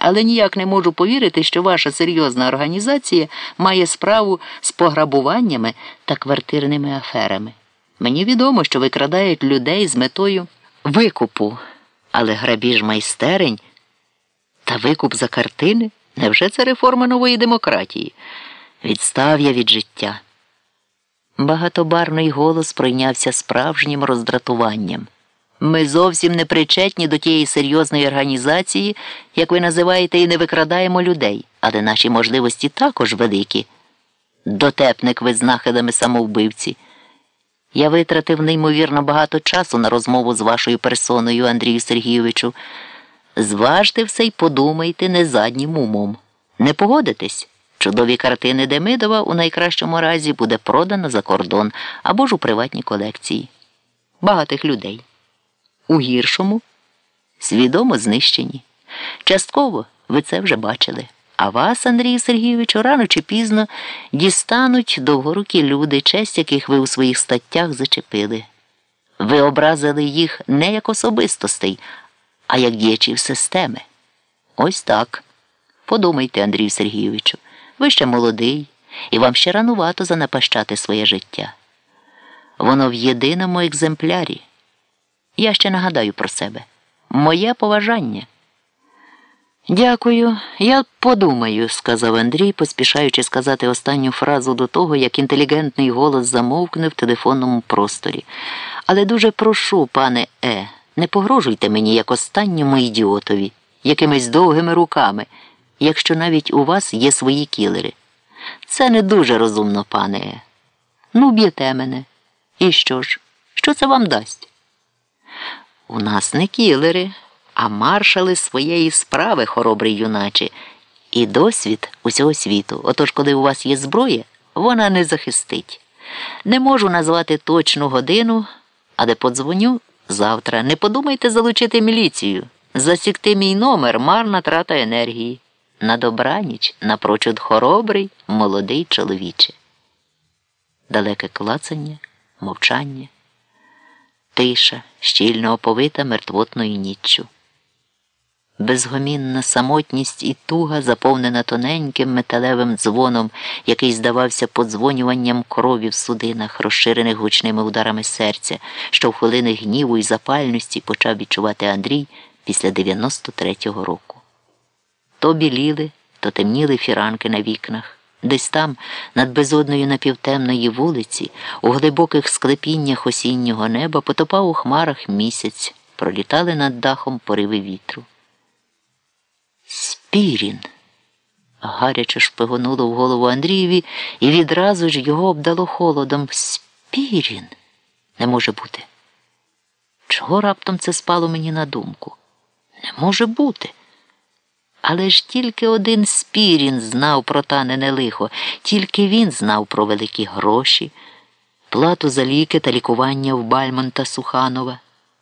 Але ніяк не можу повірити, що ваша серйозна організація має справу з пограбуваннями та квартирними аферами. Мені відомо, що викрадають людей з метою викупу, але грабіж майстерень та викуп за картини? Невже це реформа нової демократії? Відстав я від життя. Багатобарний голос пройнявся справжнім роздратуванням. Ми зовсім не причетні до тієї серйозної організації, як ви називаєте, і не викрадаємо людей, але наші можливості також великі. Дотепник ви з нахилами самовбивці. Я витратив неймовірно багато часу на розмову з вашою персоною, Андрію Сергійовичу. Зважте все й подумайте не заднім умом. Не погодитесь? Чудові картини Демидова у найкращому разі буде продано за кордон або ж у приватні колекції. Багатих людей. У гіршому – свідомо знищені. Частково ви це вже бачили. А вас, Андрію Сергійовичу, рано чи пізно дістануть довгорукі люди, честь яких ви у своїх статтях зачепили. Ви образили їх не як особистостей, а як діячів системи. Ось так. Подумайте, Андрію Сергійовичу, ви ще молодий, і вам ще ранувато занапащати своє життя. Воно в єдиному екземплярі. Я ще нагадаю про себе. Моє поважання. «Дякую, я подумаю», – сказав Андрій, поспішаючи сказати останню фразу до того, як інтелігентний голос замовкне в телефонному просторі. «Але дуже прошу, пане Е, не погрожуйте мені як останньому ідіотові, якимись довгими руками, якщо навіть у вас є свої кілери. Це не дуже розумно, пане Е. Ну, б'єте мене. І що ж? Що це вам дасть?» «У нас не кілери, а маршали своєї справи, хоробрий юначе, і досвід усього світу. Отож, коли у вас є зброя, вона не захистить. Не можу назвати точну годину, але подзвоню завтра. Не подумайте залучити міліцію. Засікти мій номер – марна трата енергії. На добраніч, напрочуд хоробрий, молодий чоловіче». Далеке клацання, мовчання. Тиша, щільно оповита мертвотною ніччю. Безгомінна самотність і туга, заповнена тоненьким металевим дзвоном, який здавався подзвонюванням крові в судинах, розширених гучними ударами серця, що в хвилини гніву і запальності почав відчувати Андрій після 93-го року. То біліли, то темніли фіранки на вікнах. Десь там, над безодною напівтемної вулиці, у глибоких склепіннях осіннього неба потопав у хмарах місяць, пролітали над дахом пориви вітру. «Спірін!» гаряче шпигонуло в голову Андрієві, і відразу ж його обдало холодом. «Спірін! Не може бути!» Чого раптом це спало мені на думку? Не може бути! Але ж тільки один Спірін знав про танене лихо, тільки він знав про великі гроші, плату за ліки та лікування в Бальмонта та Суханова.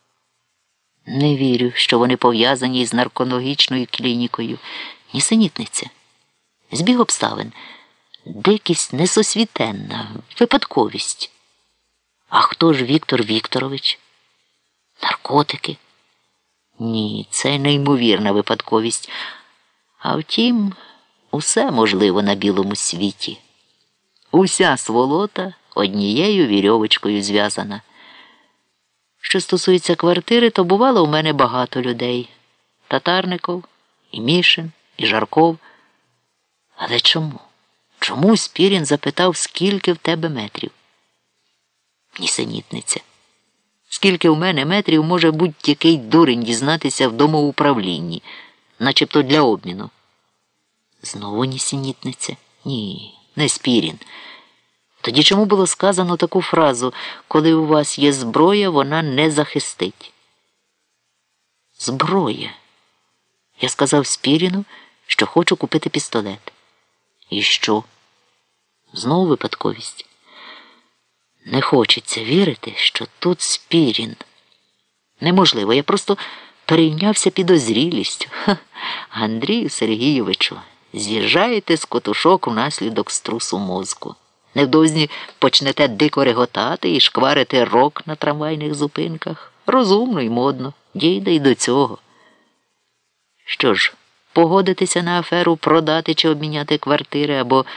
Не вірю, що вони пов'язані із наркологічною клінікою. Нісенітниця. Збіг обставин. Дикість несосвітенна, випадковість. А хто ж Віктор Вікторович? Наркотики? Ні, це неймовірна випадковість. А втім, усе можливо на білому світі. Уся сволота однією вірьовочкою зв'язана. Що стосується квартири, то бувало у мене багато людей. Татарников, і Мішин, і Жарков. Але чому? Чому Спірін запитав, скільки в тебе метрів? Нісенітниця. Скільки в мене метрів може будь-який дурень дізнатися в домоуправлінні, начебто для обміну? Знову нісенітниця? Ні, не Спірін. Тоді чому було сказано таку фразу: «Коли у вас є зброя, вона не захистить»? Зброя. Я сказав Спіріну, що хочу купити пістолет. І що? Знову випадковість. Не хочеться вірити, що тут Спірін. Неможливо, я просто перейнявся підозрілістю. Андрію Сергійовичу, з'їжджаєте з котушок внаслідок струсу мозку. Невдовзі почнете дико реготати і шкварити рок на трамвайних зупинках. Розумно і модно. Дійде й до цього. Що ж, погодитися на аферу продати чи обміняти квартири або